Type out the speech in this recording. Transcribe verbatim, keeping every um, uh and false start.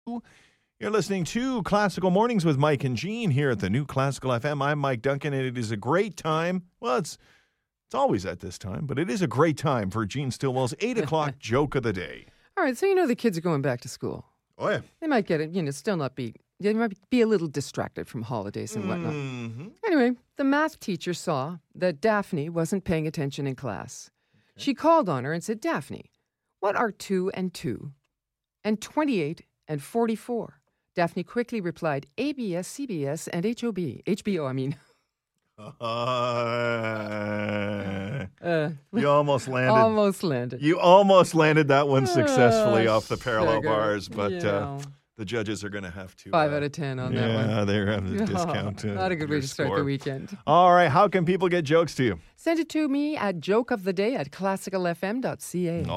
You're listening to Classical Mornings with Mike and Gene here at the New Classical F M. I'm Mike Duncan, and it is a great time. Well, it's it's always at this time, but it is a great time for Gene Stillwell's eight o'clock joke of the day. All right, so you know the kids are going back to school. Oh, yeah. They might get it, you know, still not be, they might be a little distracted from holidays and whatnot. Mm-hmm. Anyway, the math teacher saw that Daphne wasn't paying attention in class. Okay. She called on her and said, Daphne, what are two and two and twenty-eight and forty-four? Daphne quickly replied, A B S, C B S, and H O B. H B O, I mean. Uh, uh, you almost landed. Almost landed. You almost landed that one successfully uh, off the parallel sugar. bars, but yeah. uh, the judges are going to have to. Five uh, out of ten on yeah, that one. Yeah, they're having a discount. Oh, uh, not a good way your to start score. the weekend. All right, how can people get jokes to you? Send it to me at jokeoftheday at classical f m dot c a.